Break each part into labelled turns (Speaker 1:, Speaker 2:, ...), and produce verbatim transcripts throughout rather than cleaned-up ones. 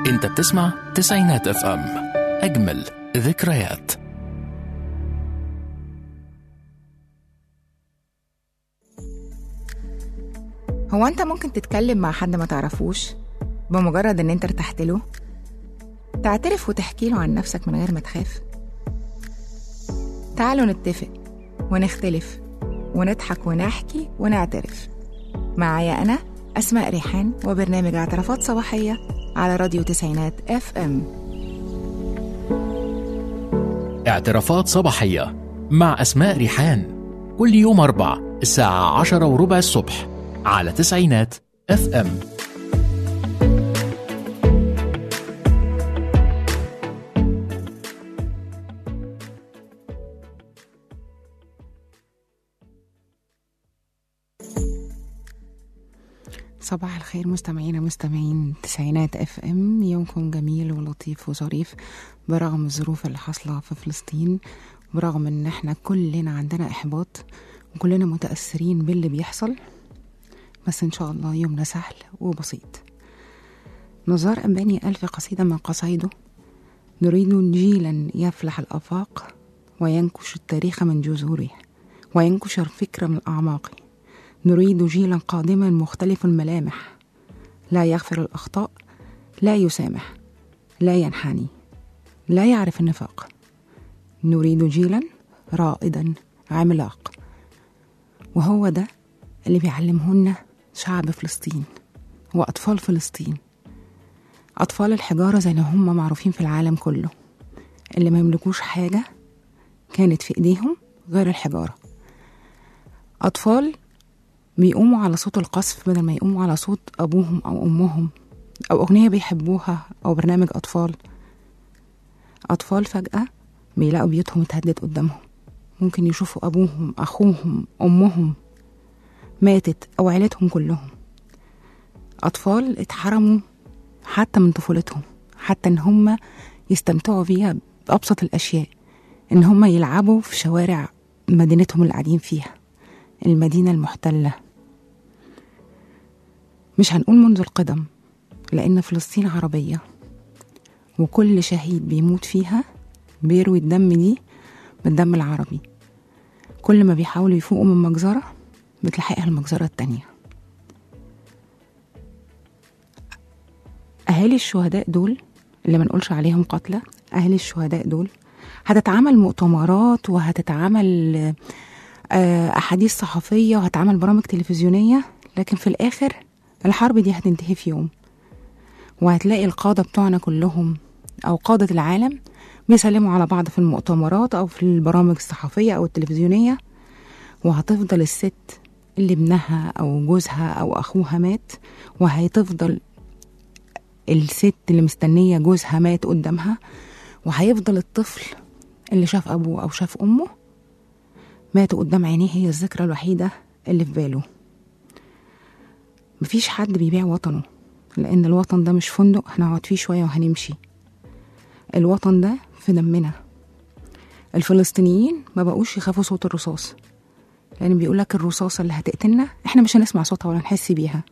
Speaker 1: انت بتسمع تسعينات اف ام، اجمل ذكريات.
Speaker 2: هو انت ممكن تتكلم مع حد ما تعرفوش بمجرد ان انت ارتحت له؟ تعترف وتحكي له عن نفسك من غير ما تخاف؟ تعالوا نتفق ونختلف ونضحك ونحكي ونعترف. معايا أنا أسماء ريحان وبرنامج اعترافات صباحية على راديو تسعينات اف ام.
Speaker 1: اعترافات صباحية مع أسماء ريحان، كل يوم أربع الساعة عشرة وربع الصبح على تسعينات اف ام.
Speaker 2: صباح الخير مستمعينا مستمعين تسعينات اف ام، يومكم جميل ولطيف وظريف برغم الظروف اللي حاصله في فلسطين، برغم ان احنا كلنا عندنا احباط وكلنا متاثرين باللي بيحصل، بس ان شاء الله يومنا سهل وبسيط. نزار أنباني قال في قصيده من قصايده: نريد جيلا يفلح الافاق وينكش التاريخ من جذوره وينكش الفكر من اعماقه. نريد جيلا قادما مختلف الملامح، لا يغفر الأخطاء، لا يسامح، لا ينحني، لا يعرف النفاق. نريد جيلا رائدا عملاق. وهو ده اللي بيعلمهن شعب فلسطين وأطفال فلسطين. أطفال الحجارة زي ما هم معروفين في العالم كله، اللي ما يملكوش حاجة كانت في إيديهم غير الحجارة. أطفال بيقوموا على صوت القصف بدل ما يقوموا على صوت أبوهم أو أمهم أو أغنية بيحبوها أو برنامج أطفال. أطفال فجأة بيلاقوا بيوتهم اتهدت قدامهم، ممكن يشوفوا أبوهم أخوهم أمهم ماتت أو عيلتهم كلهم. أطفال اتحرموا حتى من طفولتهم، حتى إن هم يستمتعوا بيها بأبسط الأشياء، إن هم يلعبوا في شوارع مدينتهم اللي قاعدين فيها، المدينة المحتلة. مش هنقول منذ القدم، لأن فلسطين عربية وكل شهيد بيموت فيها بيروي الدم دي بالدم العربي. كل ما بيحاولوا يفوقوا من مجزرة بتلحقها المجزرة التانية. أهالي الشهداء دول اللي ما نقولش عليهم قتلى، أهالي الشهداء دول هتتعمل مؤتمرات وهتتعمل أحاديث صحفية وهتعمل برامج تلفزيونية، لكن في الآخر الحرب دي هتنتهي في يوم، وهتلاقي القادة بتوعنا كلهم أو قادة العالم بيسلموا على بعض في المؤتمرات أو في البرامج الصحفية أو التلفزيونية، وهتفضل الست اللي ابنها أو جوزها أو أخوها مات، وهيتفضل الست اللي مستنية جوزها مات قدامها، وهيفضل الطفل اللي شاف أبوه أو شاف أمه ماتوا قدام عينيه، هي الذكرى الوحيدة اللي في باله. مفيش حد بيبيع وطنه، لأن الوطن ده مش فندق هنقعد فيه شوية وهنمشي. الوطن ده في دمنا. الفلسطينيين ما بقوش يخافوا صوت الرصاص، لأن بيقولك الرصاصة اللي هتقتلنا احنا مش هنسمع صوتها ولا نحس بيها.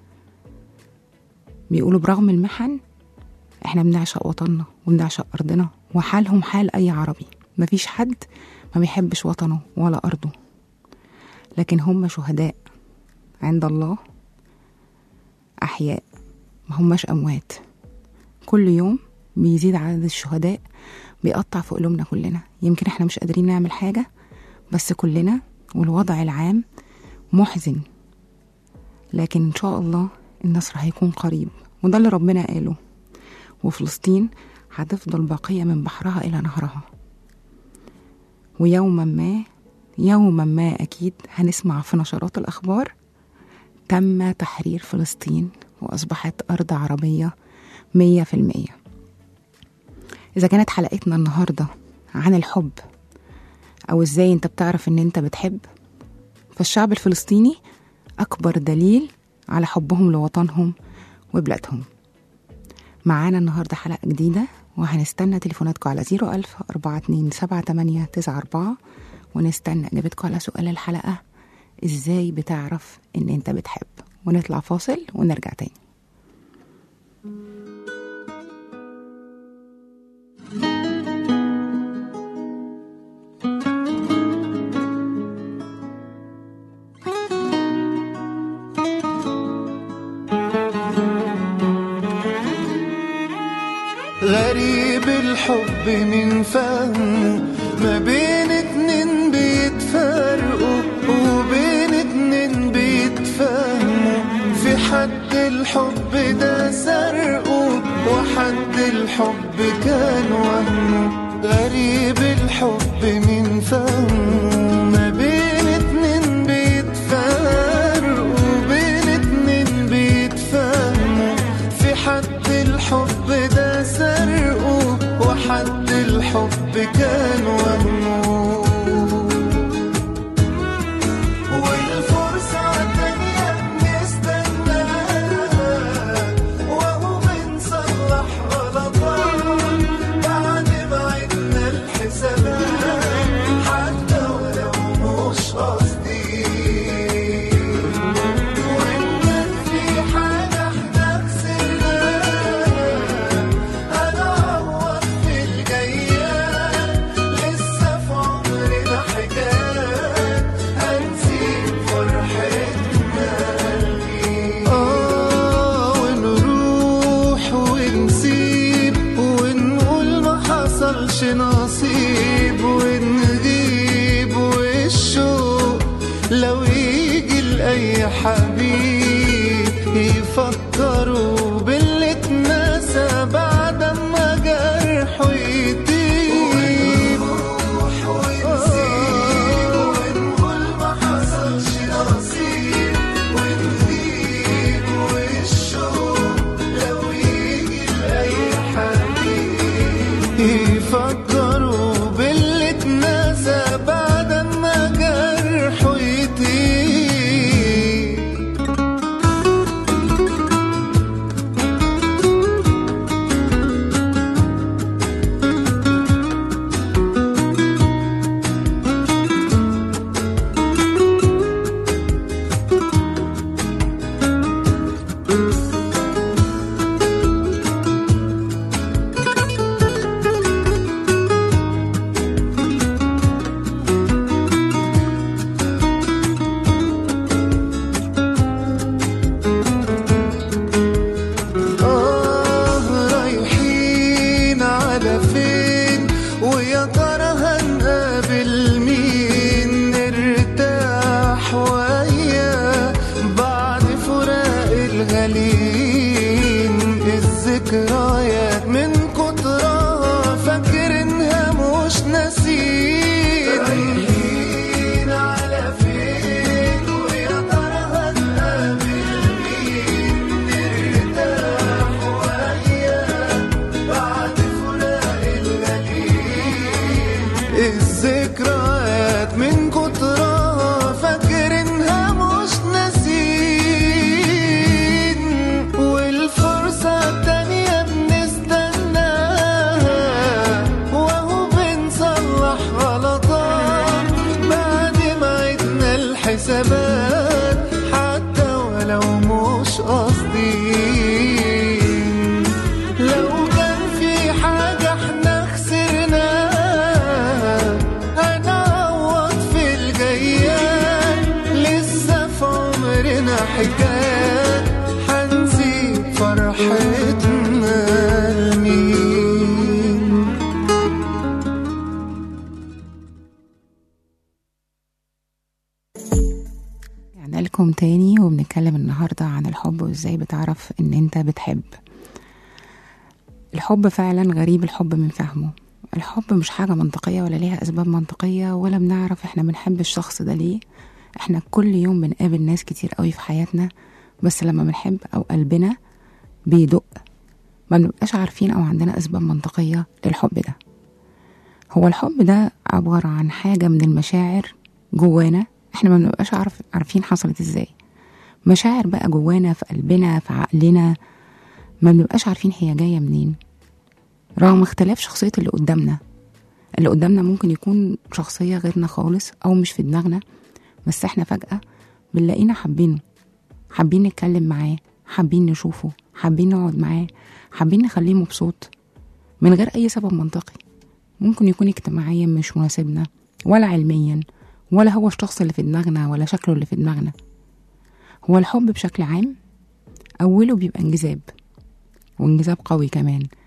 Speaker 2: بيقولوا برغم المحن احنا بنعشق وطننا وبنعشق أرضنا، وحالهم حال أي عربي. مفيش حد ما بيحبش وطنه ولا أرضه، لكن هم شهداء عند الله، أحياء ما هماش أموات. كل يوم بيزيد عدد الشهداء، بيقطع في قلوبنا كلنا. يمكن احنا مش قادرين نعمل حاجة، بس كلنا والوضع العام محزن، لكن إن شاء الله النصر هيكون قريب، وده اللي ربنا قاله. وفلسطين هتفضل باقية من بحرها إلى نهرها، ويوما ما يوما ما أكيد هنسمع في نشرات الأخبار تم تحرير فلسطين وأصبحت أرض عربية مية في المية. إذا كانت حلقتنا النهاردة عن الحب أو إزاي أنت بتعرف أن أنت بتحب، فالشعب الفلسطيني أكبر دليل على حبهم لوطنهم وبلادهم. معانا النهاردة حلقة جديدة، وهنستنى تليفوناتكم على زيرو ألف أربعة اتنين سبعة تمانية تسعة أربعة، ونستنى إجابتكم على سؤال الحلقة: إزاي بتعرف إن أنت بتحب؟ ونطلع فاصل ونرجع تاني.
Speaker 3: الحب من فهمه، ما بين اتنين بيتفرقوا وبين اتنين بيتفهموا. في حد الحب ده سرقه وحد الحب كان وهمه. غريب الحب من فهمه، ما بين اتنين بيتفرقوا وبين اتنين بيتفهموا. في حد الحب ده سرقه وحد الحب كان وهمه. والفرصة تانية بنستناها وهو بنصلح غلطات بعد ما عدنا الحسابات، حتى ولو مش قصدي. وإن كان في حاجة احنا خسرناها هنعوض في الجايات. لسه في عمرنا حكايات هنسيب فرحتنا لمين. آه ونروح ونسيب ونقول ما حصلش نصيب، ونغيب والشوق لو يجي لأي حبيب يفكروا باللي اتنسى بعد ما جرحه يطيب. ونروح ونسيب ونقول ما حصلش نصيب، ونغيب والشوق لو يجي لأي حبيب يفكروا باللي اتنسى بعد ما جرحه يطيب. آه رايحين على فين ويا ترى هنقابل مين؟ نرتاح وياه بعد فراق الغالين. الذكريات من كترها فاكرينها مش ناسين. رايحين على فين ويا ترى هنقابل مين؟ نرتاح وياه بعد فراق الغالين. الذكريات من كترها فاكرينها مش ناسين. والفرصة التانية بنستناها وهو بنصلح غلطات بعد ما عدنا الحسابات، حتى ولو مش قاصدين. لو كان في حاجة احنا خسرناها هنعوض في الجايات. لسه في عمرنا حكايات هنسيب فرحتنا لمين.
Speaker 2: يعني لكم تاني وبنتكلم النهاردة عن الحب وازاي بتعرف ان انت بتحب. الحب فعلا غريب الحب من فهمه. الحب مش حاجة منطقية ولا ليها أسباب منطقية، ولا بنعرف احنا بنحب الشخص ده ليه. احنا كل يوم بنقابل ناس كتير قوي في حياتنا، بس لما بنحب أو قلبنا بيدق ما بنبقاش عارفين أو عندنا أسباب منطقية للحب ده. هو الحب ده عبارة عن حاجة من المشاعر جوانا احنا ما بنبقاش عارف عارفين حصلت ازاي. مشاعر بقى جوانا في قلبنا في عقلنا ما بنبقاش عارفين هي جاية منين، رغم اختلاف شخصية اللي قدامنا. اللي قدامنا ممكن يكون شخصية غيرنا خالص أو مش في دماغنا، بس احنا فجأة بنلاقينا حابينه، حابين نتكلم معاه، حابين نشوفه، حابين نقعد معاه، حابين نخليه مبسوط من غير أي سبب منطقي. ممكن يكون اجتماعيا مش مناسبنا، ولا علميا، ولا هو الشخص اللي في دماغنا، ولا شكله اللي في دماغنا. هو الحب بشكل عام أوله بيبقى انجذاب، وانجذاب قوي كمان،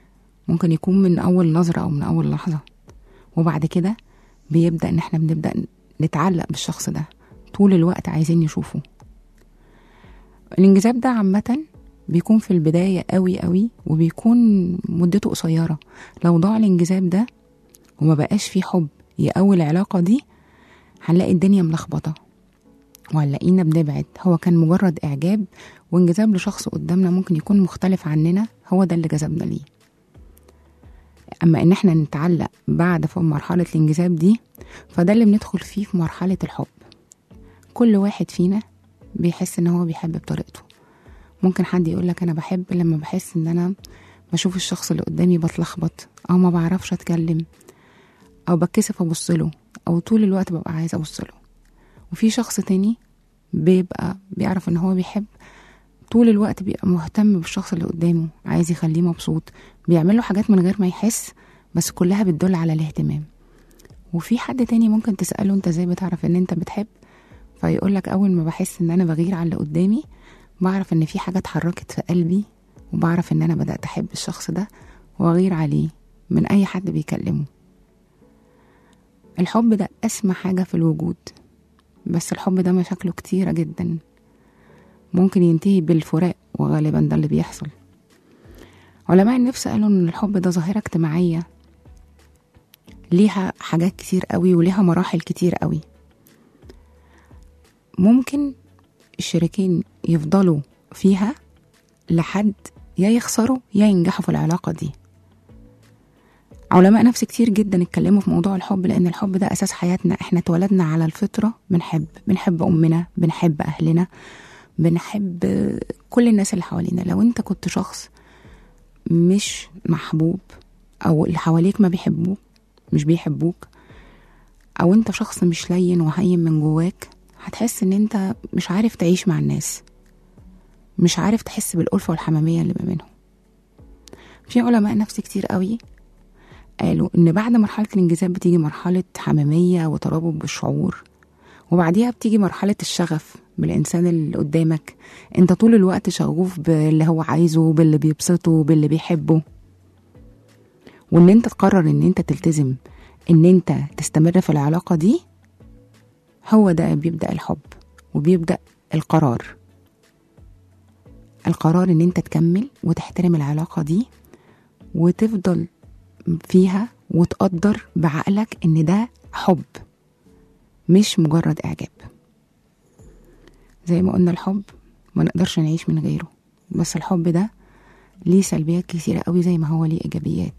Speaker 2: ممكن يكون من أول نظرة أو من أول لحظة، وبعد كده بيبدأ إن احنا بنبدأ نتعلق بالشخص ده طول الوقت عايزين نشوفه. الانجذاب ده عامة بيكون في البداية قوي قوي، وبيكون مدته قصيرة. لو ضاع الانجذاب ده وما بقاش فيه حب يقوي العلاقة دي، هنلاقي الدنيا ملخبطة وهنلاقينا بنبعد. هو كان مجرد إعجاب وانجذاب لشخص قدامنا ممكن يكون مختلف عننا، هو ده اللي جذبنا ليه. أما إن احنا نتعلق بعد في مرحلة الانجذاب دي، فده اللي بندخل فيه في مرحلة الحب. كل واحد فينا بيحس إن هو بيحب بطريقته. ممكن حد يقولك أنا بحب لما بحس إن أنا بشوف الشخص اللي قدامي بتلخبط، أو ما بعرفش أتكلم، أو بتكسف أبصله، أو طول الوقت ببقى عايزة أبصله. وفي شخص تاني بيبقى بيعرف إن هو بيحب طول الوقت، بيبقى مهتم بالشخص اللي قدامه، عايز يخليه مبسوط، بيعمله حاجات من غير ما يحس، بس كلها بتدل على الاهتمام. وفي حد تاني ممكن تسأله انت ازاي بتعرف ان انت بتحب، فيقولك اول ما بحس ان انا بغير على اللي قدامي، بعرف ان في حاجة اتحركت في قلبي، وبعرف ان انا بدأت احب الشخص ده واغير عليه من اي حد بيكلمه. الحب ده اسمى حاجة في الوجود، بس الحب ده مشاكله كتيرة جدا، ممكن ينتهي بالفراق، وغالبا ده اللي بيحصل. علماء النفس قالوا ان الحب ده ظاهرة اجتماعية ليها حاجات كتير قوي وليها مراحل كتير قوي. ممكن الشريكين يفضلوا فيها لحد يا يخسروا يا ينجحوا في العلاقة دي. علماء نفس كتير جدا اتكلموا في موضوع الحب، لأن الحب ده أساس حياتنا. احنا اتولدنا على الفطرة بنحب بنحب أمنا، بنحب أهلنا، بنحب كل الناس اللي حوالينا. لو انت كنت شخص مش محبوب، أو اللي حواليك ما بيحبوك مش بيحبوك، أو انت شخص مش لين وهين من جواك، هتحس ان انت مش عارف تعيش مع الناس، مش عارف تحس بالألفة والحمامية اللي ما بينهم. في علماء نفس كتير قوي قالوا ان بعد مرحلة الانجذاب بتيجي مرحلة حمامية وترابط بالشعور، وبعديها بتيجي مرحلة الشغف بالإنسان اللي قدامك. انت طول الوقت شغوف باللي هو عايزه، باللي بيبسطه، باللي بيحبه. وان انت تقرر ان انت تلتزم ان انت تستمر في العلاقة دي، هو ده بيبدأ الحب وبيبدأ القرار. القرار ان انت تكمل وتحترم العلاقة دي وتفضل فيها، وتقدر بعقلك ان ده حب مش مجرد اعجاب. زي ما قلنا الحب ما نقدرش نعيش من غيره، بس الحب ده ليه سلبيات كتيرة قوي زي ما هو ليه ايجابيات.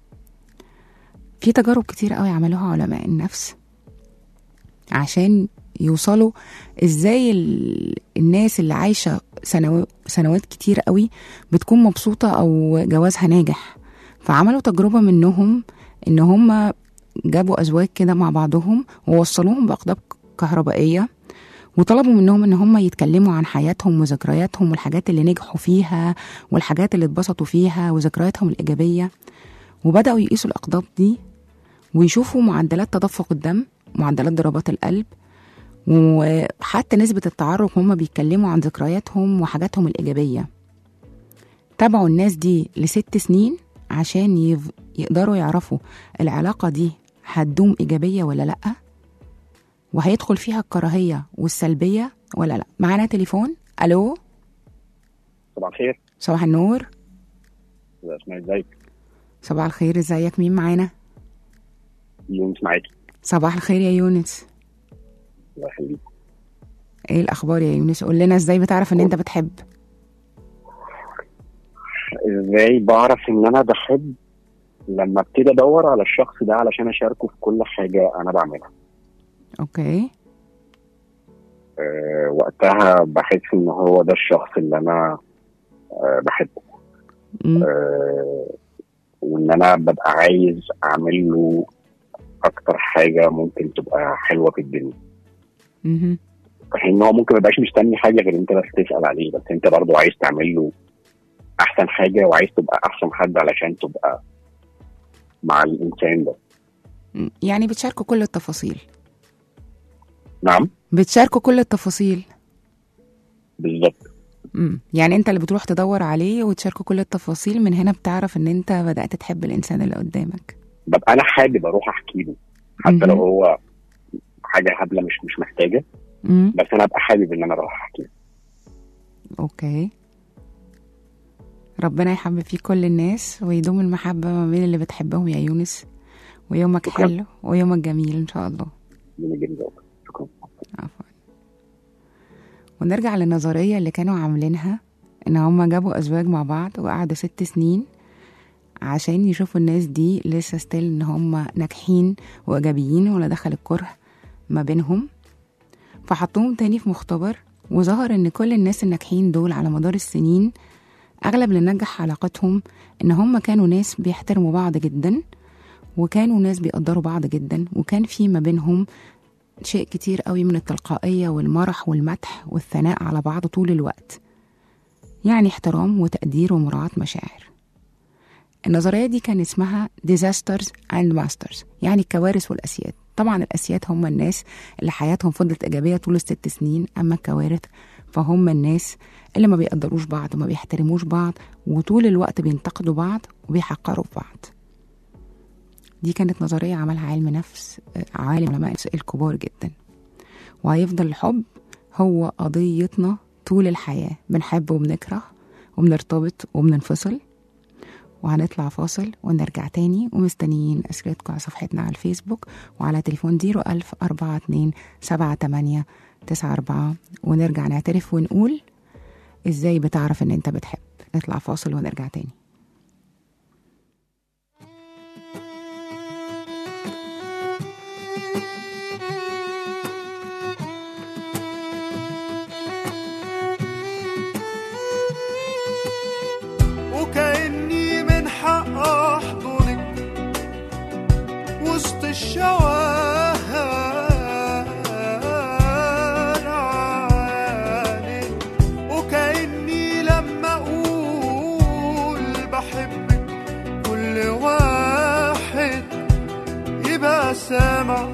Speaker 2: في تجارب كتيرة قوي عملوها علماء النفس عشان يوصلوا ازاي الناس اللي عايشة سنو... سنوات كتير قوي بتكون مبسوطة او جوازها ناجح. فعملوا تجربة منهم ان هم جابوا ازواج كده مع بعضهم ووصلوهم باقطاب كهربائية، وطلبوا منهم ان هم يتكلموا عن حياتهم وذكرياتهم والحاجات اللي نجحوا فيها والحاجات اللي اتبسطوا فيها وذكرياتهم الإيجابية. وبدأوا يقيسوا الأقطاب دي ويشوفوا معدلات تدفق الدم، معدلات ضربات القلب، وحتى نسبة التعرق هم بيتكلموا عن ذكرياتهم وحاجاتهم الإيجابية. تابعوا الناس دي لست سنين عشان يف... يقدروا يعرفوا العلاقة دي هتدوم إيجابية ولا لأ، وهيدخل فيها الكراهية والسلبية ولا لأ. معانا تليفون. ألو،
Speaker 4: صباح الخير.
Speaker 2: صباح النور.
Speaker 4: اسمعي، ازيك؟
Speaker 2: صباح الخير، ازيك؟ مين معانا؟
Speaker 4: يونس معاكي.
Speaker 2: صباح الخير يا يونس.
Speaker 4: الله يخليك.
Speaker 2: ايه الأخبار يا يونس؟ قول لنا ازاي بتعرف ان انت بتحب؟
Speaker 4: ازاي بعرف ان انا بحب؟ لما ابتدي ادور على الشخص ده علشان اشاركه في كل حاجة انا بعملها.
Speaker 2: اوكي.
Speaker 4: أه وقتها بحس ان هو ده الشخص اللي انا أه بحبه. أه وان انا ببقى عايز اعمل له اكتر حاجة ممكن تبقى حلوة في الدنيا.
Speaker 2: امم
Speaker 4: في حين ان هو ممكن مبقاش مستني حاجة غير انت بس تسأل عليه، بس انت برضو عايز تعمل له احسن حاجة وعايز تبقى احسن حد علشان تبقى مع الانسان ده.
Speaker 2: يعني بتشاركوا كل التفاصيل.
Speaker 4: نعم،
Speaker 2: بتشاركوا كل التفاصيل
Speaker 4: بالظبط.
Speaker 2: امم يعني انت اللي بتروح تدور عليه وتشاركه كل التفاصيل، من هنا بتعرف ان انت بدأت تحب الانسان اللي قدامك.
Speaker 4: ببقى انا حابب اروح احكي له حتى
Speaker 2: مهم.
Speaker 4: لو هو حاجه هبله مش مش محتاجه،
Speaker 2: امم
Speaker 4: بس انا ابقى حابب ان انا اروح احكي له.
Speaker 2: اوكي، ربنا يحبب فيك كل الناس ويدوم المحبة ما بين اللي بتحبهم يا يونس، ويومك
Speaker 4: شكراً.
Speaker 2: حلو ويومك جميل ان شاء الله.
Speaker 4: من جدا شكرا.
Speaker 2: عفوا. ونرجع للنظرية اللي كانوا عاملينها، ان هما جابوا ازواج مع بعض وقعدوا ست سنين عشان يشوفوا الناس دي لسه ستيل ان هما ناجحين وايجابيين ولا دخل الكره ما بينهم. فحطوهم تاني في مختبر، وظهر ان كل الناس الناجحين دول على مدار السنين اغلب اللي نجح علاقتهم ان هما كانوا ناس بيحترموا بعض جدا، وكانوا ناس بيقدروا بعض جدا، وكان في ما بينهم شيء كتير قوي من التلقائية والمرح والمدح والثناء على بعض طول الوقت، يعني احترام وتقدير ومراعاة مشاعر. النظرية دي كان اسمها disasters and masters، يعني الكوارث والأسياد. طبعا الأسياد هم الناس اللي حياتهم فضلت إيجابية طول الست سنين، أما الكوارث فهم الناس اللي ما بيقدروش بعض وما بيحترموش بعض وطول الوقت بينتقدوا بعض وبيحقروا في بعض. دي كانت نظرية عملها علم نفس عالم علماء الكبار جدا. وهيفضل الحب هو قضيتنا طول الحياة، بنحب وبنكره وبنرتبط وبننفصل. وهنطلع فاصل ونرجع تاني، ومستنيين أسئلتكم على صفحتنا على الفيسبوك وعلى تليفون زيرو ألف أربعة اتنين سبعة تمانية تسعة أربعة، ونرجع نعترف ونقول إزاي بتعرف إن أنت بتحب. نطلع فاصل ونرجع تاني.
Speaker 3: وكأني من حق أحضنك وسط الشوارع عليك، وكأني لما أقول بحبك كل واحد يبقى سامع.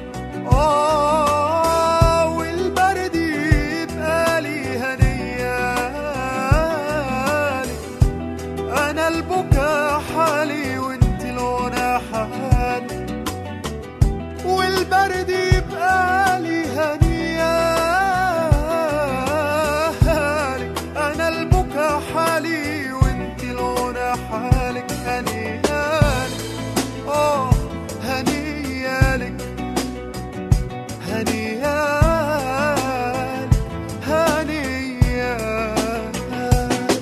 Speaker 3: آه والبرد يبقى لي هنيالي، أنا البكا حالي وانت الغنى حالي، والبرد يبقى لي هنيالي، أنا البكا حالي وانت الغنى حالك. هنيالي آه هنيالك هنيالك هنيالك.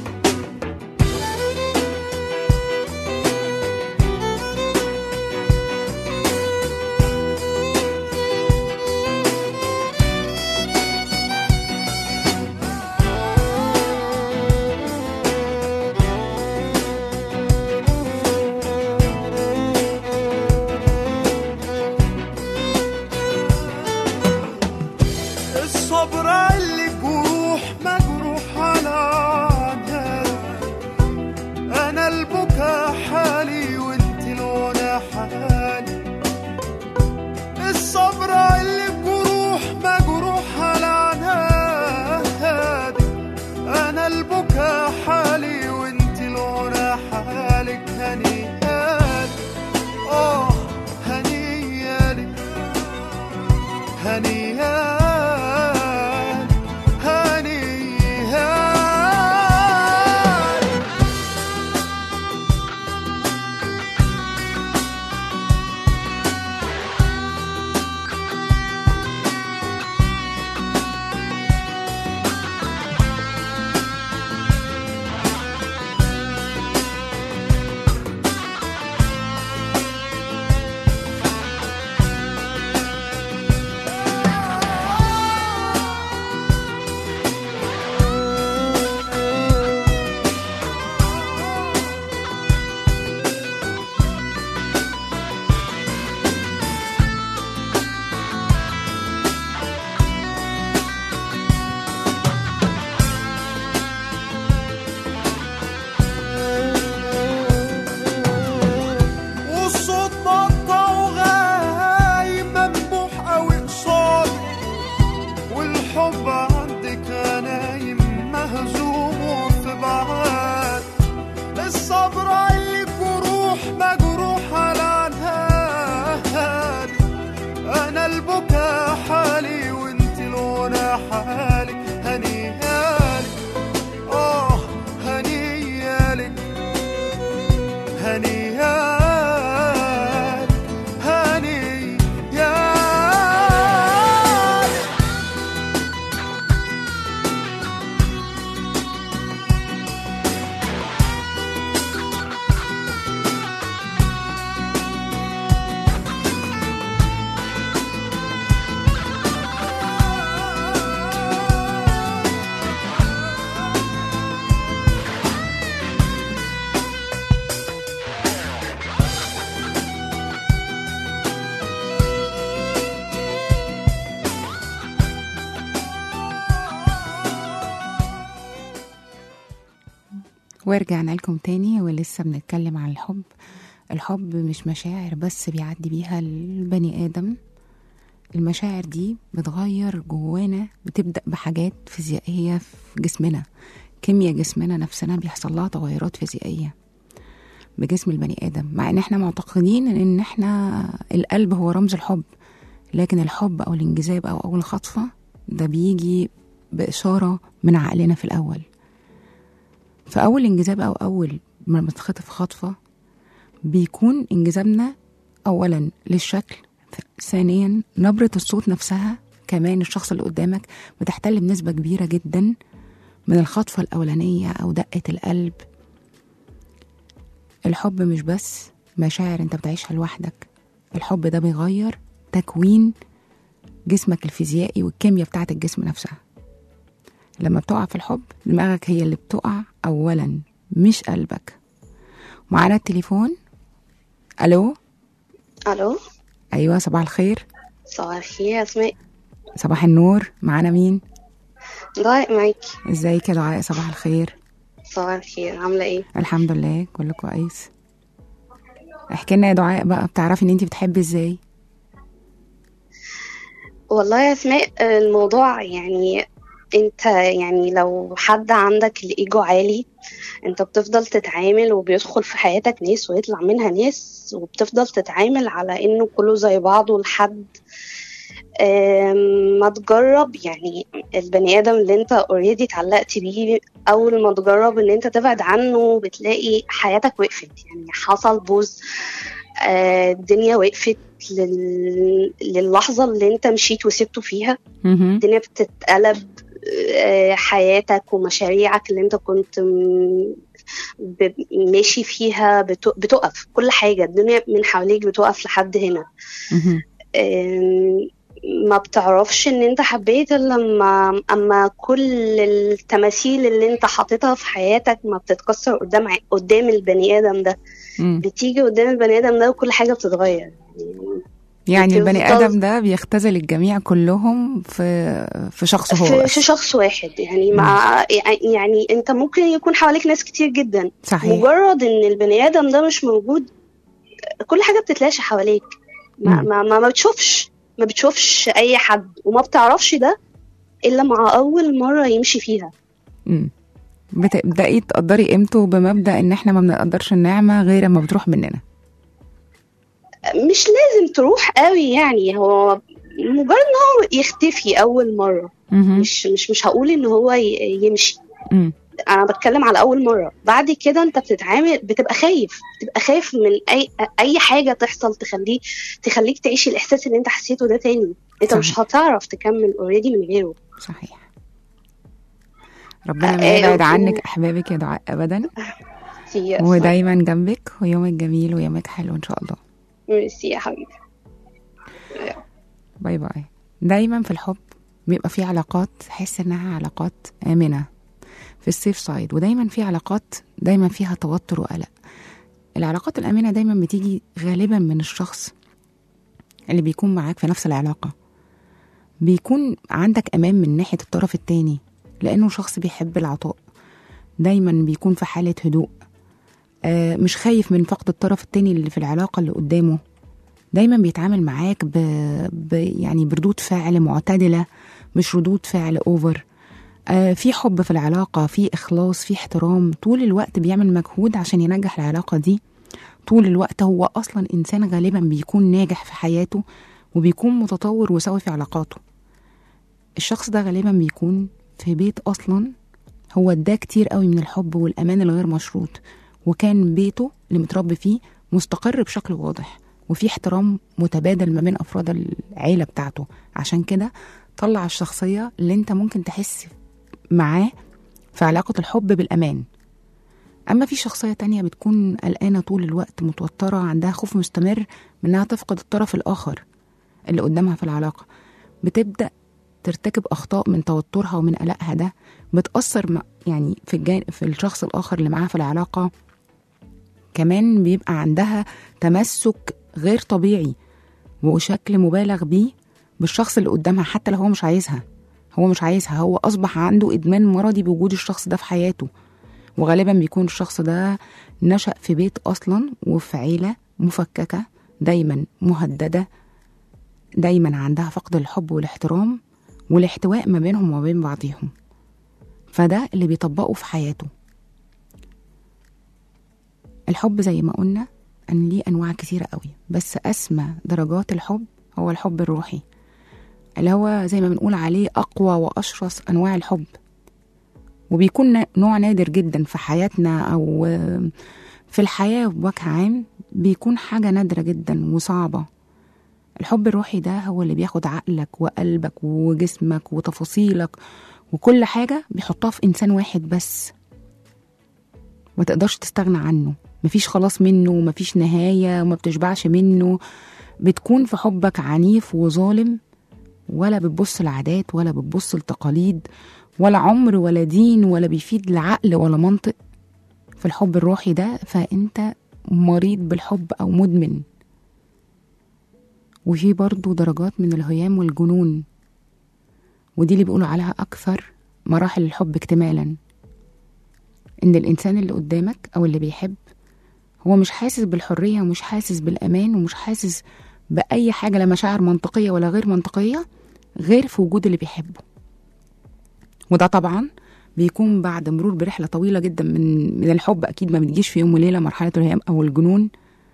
Speaker 3: الصبر اللي جروح مجروح على عنها، أنا البكا حالي وانت الغنى حالي. الصبر اللي جروح مجروح على عنها، أنا البكا حالي وانت الغنى حالك. هنيالك آه هنيالك هنيالك
Speaker 2: ورجعنا لكم تاني ولسه بنتكلم عن الحب. الحب مش مشاعر بس بيعدي بيها البني آدم، المشاعر دي بتغير جوانا، بتبدأ بحاجات فيزيائية في جسمنا، كيمياء جسمنا نفسنا بيحصل لها تغيرات فيزيائية بجسم البني آدم، مع ان احنا معتقدين ان احنا القلب هو رمز الحب، لكن الحب او الانجذاب او اول خطفة ده بيجي بإشارة من عقلنا في الأول. فأول انجذاب أو أول ما بتخطف خطفة بيكون انجذابنا أولا للشكل، ثانيا نبرة الصوت نفسها، كمان الشخص اللي قدامك بتحتل بنسبة كبيرة جدا من الخطفة الأولانية أو دقة القلب. الحب مش بس مشاعر انت بتعيشها لوحدك، الحب ده بيغير تكوين جسمك الفيزيائي والكيمياء بتاعت الجسم نفسها. لما بتقع في الحب دماغك هي اللي بتقع أولا مش قلبك. معانا التليفون. ألو.
Speaker 5: ألو.
Speaker 2: أيوة، صباح الخير.
Speaker 5: صباح الخير يا أسماء.
Speaker 2: صباح النور. معانا مين؟
Speaker 5: دعاء معاكي.
Speaker 2: ازيك يا دعاء؟ صباح الخير.
Speaker 5: صباح الخير، عاملة ايه؟
Speaker 2: الحمد لله كله كويس. احكي لنا يا دعاء بقى، بتعرفي ان انتي بتحبي ازاي؟
Speaker 5: والله يا أسماء الموضوع يعني انت يعني لو حد عندك الإيجو عالي انت بتفضل تتعامل وبيدخل في حياتك ناس ويطلع منها ناس، وبتفضل تتعامل على انه كله زي بعضه لحد ما تجرب يعني البني آدم اللي انت اوريدي اتعلقت بيه. اول ما تجرب ان انت تبعد عنه بتلاقي حياتك وقفت، يعني حصل بوز، الدنيا وقفت لل... للحظة اللي انت مشيت وسبته فيها. الدنيا بتتقلب، حياتك ومشاريعك اللي انت كنت ماشي فيها بتقف، كل حاجة الدنيا من حواليك بتقف لحد هنا. ما بتعرفش ان انت حبيت لما اما كل التماثيل اللي انت حاططها في حياتك ما بتتكسر قدام قدام البني ادم ده. م. بتيجي قدام البني ادم ده وكل حاجة بتتغير.
Speaker 2: يعني البني ادم ده بيختزل الجميع كلهم في في شخص هو
Speaker 5: في, في شخص واحد يعني. مع يعني انت ممكن يكون حواليك ناس كتير جدا،
Speaker 2: صحيح.
Speaker 5: مجرد ان البني ادم ده مش موجود كل حاجة بتتلاشى حواليك. ما, ما, ما, ما بتشوفش ما بتشوفش اي حد، وما بتعرفش ده الا مع اول مرة يمشي فيها.
Speaker 2: امم بتبدأي تقدري قيمته بمبدأ ان احنا ما بنقدرش النعمة غير اما بتروح مننا.
Speaker 5: مش لازم تروح قوي يعني، هو مجرد ان هو يختفي اول مرة. م- مش مش مش هقول ان هو يمشي. م- انا بتكلم على اول مرة. بعد كده انت بتتعامل بتبقى خايف بتبقى خايف من اي اي حاجة تحصل تخليك تخليك تعيش الاحساس اللي انت حسيته ده تاني. انت صحيح. مش هتعرف تكمل اوريدي من غيره.
Speaker 2: صحيح. ربنا ما يبعد عنك احبابك يا دعاء ابدا، ودايما جنبك، ويومك جميل ويومك حلو ان شاء الله.
Speaker 5: ميرسي يا حبيبي.
Speaker 2: باي باي. دايما في الحب بيبقى في علاقات تحس انها علاقات امنه في السيف سايد، ودايما في علاقات دايما فيها توتر وقلق. العلاقات الامنه دايما بتيجي غالبا من الشخص اللي بيكون معاك في نفس العلاقه، بيكون عندك امان من ناحيه الطرف التاني، لانه شخص بيحب العطاء، دايما بيكون في حاله هدوء، آه مش خايف من فقد الطرف التاني اللي في العلاقه اللي قدامه، دايما بيتعامل معاك ب... ب... يعني بردود فعل معتدله، مش ردود فعل اوفر. آه في حب في العلاقه، في اخلاص، في احترام، طول الوقت بيعمل مجهود عشان ينجح العلاقه دي. طول الوقت هو اصلا انسان غالبا بيكون ناجح في حياته، وبيكون متطور وسوي في علاقاته. الشخص ده غالبا بيكون في بيت اصلا هو اداه كتير قوي من الحب والامان الغير مشروط، وكان بيته اللي متربي فيه مستقر بشكل واضح، وفي احترام متبادل ما بين افراد العيله بتاعته. عشان كده طلع الشخصيه اللي انت ممكن تحس معاه في علاقه الحب بالامان. اما في شخصيه تانية بتكون قلقانه طول الوقت، متوتره، عندها خوف مستمر من انها تفقد الطرف الاخر اللي قدامها في العلاقه، بتبدا ترتكب اخطاء من توترها ومن قلقها، ده بتاثر يعني في الجان... في الشخص الاخر اللي معاها في العلاقه. كمان بيبقى عندها تمسك غير طبيعي وشكل مبالغ بيه بالشخص اللي قدامها، حتى لو هو مش عايزها. هو مش عايزها، هو اصبح عنده ادمان مرضي بوجود الشخص ده في حياته، وغالبا بيكون الشخص ده نشأ في بيت أصلا وفي عيلة مفككة، دايما مهددة، دايما عندها فقد الحب والاحترام والاحتواء ما بينهم وما بين بعضهم، فده اللي بيطبقه في حياته. الحب زي ما قلنا أن ليه أنواع كثيرة قوي، بس أسمى درجات الحب هو الحب الروحي، اللي هو زي ما بنقول عليه أقوى وأشرس أنواع الحب، وبيكون نوع نادر جدا في حياتنا أو في الحياة بوجه عام، بيكون حاجة نادرة جدا وصعبة. الحب الروحي ده هو اللي بياخد عقلك وقلبك وجسمك وتفاصيلك وكل حاجة بيحطها في إنسان واحد بس، ما تقدرش تستغنى عنه، مفيش خلاص منه، مفيش نهاية وما بتشبعش منه. بتكون في حبك عنيف وظالم، ولا بتبص العادات ولا بتبص التقاليد ولا عمر ولا دين ولا بيفيد العقل ولا منطق. في الحب الروحي ده فأنت مريض بالحب أو مدمن. وفي برضو درجات من الهيام والجنون، ودي اللي بيقولوا عليها أكثر مراحل الحب اكتمالا، إن الإنسان اللي قدامك أو اللي بيحب هو مش حاسس بالحرية ومش حاسس بالأمان ومش حاسس بأي حاجة، لا مشاعر منطقية ولا غير منطقية، غير في وجود اللي بيحبه. وده طبعا بيكون بعد مرور برحلة طويلة جدا من من الحب، أكيد ما بتجيش في يوم وليلة مرحلة الهيام أو الجنون.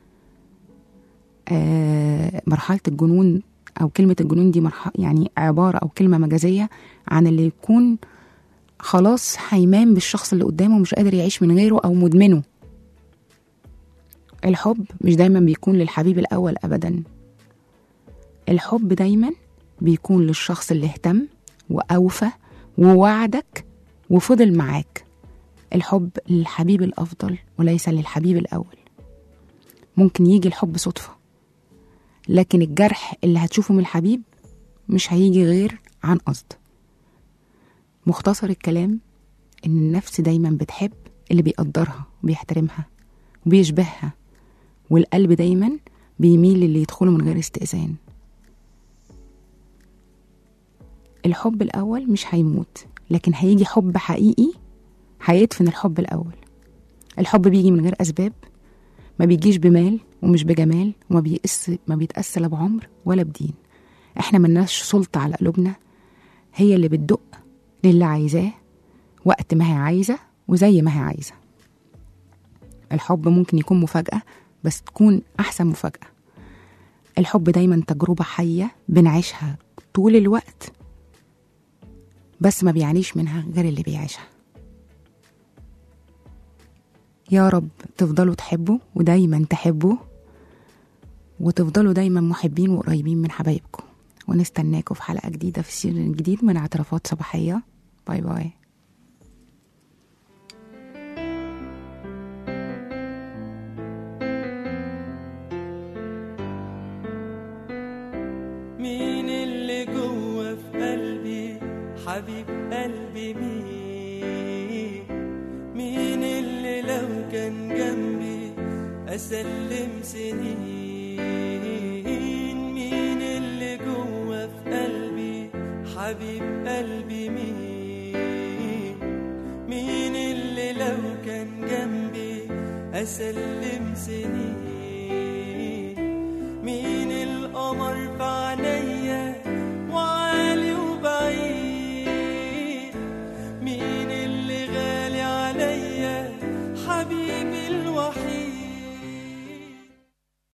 Speaker 2: آه مرحلة الجنون أو كلمة الجنون دي مرحلة يعني عبارة أو كلمة مجازية عن اللي يكون خلاص حيمان بالشخص اللي قدامه ومش قادر يعيش من غيره أو مدمنه. الحب مش دايما بيكون للحبيب الأول أبدا، الحب دايما بيكون للشخص اللي اهتم وأوفى ووعدك وفضل معاك. الحب للحبيب الأفضل وليس للحبيب الأول. ممكن يجي الحب صدفة، لكن الجرح اللي هتشوفه من الحبيب مش هيجي غير عن قصد. مختصر الكلام إن النفس دايما بتحب اللي بيقدرها وبيحترمها وبيشبهها، والقلب دايما بيميل للي يدخله من غير استئذان. الحب الأول مش هيموت، لكن هيجي حب حقيقي هيدفن الحب الأول. الحب بيجي من غير أسباب، ما بيجيش بمال ومش بجمال، وما بيقس ما بيتقاس لا بعمر ولا بدين. احنا ملناش سلطة على قلوبنا، هي اللي بتدق للي عايزاه وقت ما هي عايزة وزي ما هي عايزة. الحب ممكن يكون مفاجأة، بس تكون أحسن مفاجأة. الحب دايما تجربة حية بنعيشها طول الوقت، بس ما بيعنيش منها غير اللي بيعيشها. يا رب تفضلوا تحبوا ودايما تحبوا، وتفضلوا دايما محبين وقريبين من حبايبكم، ونستناكم في حلقة جديدة في سيزون جديد من اعترافات صباحية. باي باي.
Speaker 3: مين اللي جوه في قلبي حبيب قلبي؟ مين مين اللي لو كان جنبي أسلم سنين؟ مين اللي جوه في قلبي حبيب قلبي؟ مين مين اللي لو كان جنبي أسلم سنين؟ مين القمر في عينيا وعالي وبعيد؟ مين اللي غالي عليا حبيبي الوحيد؟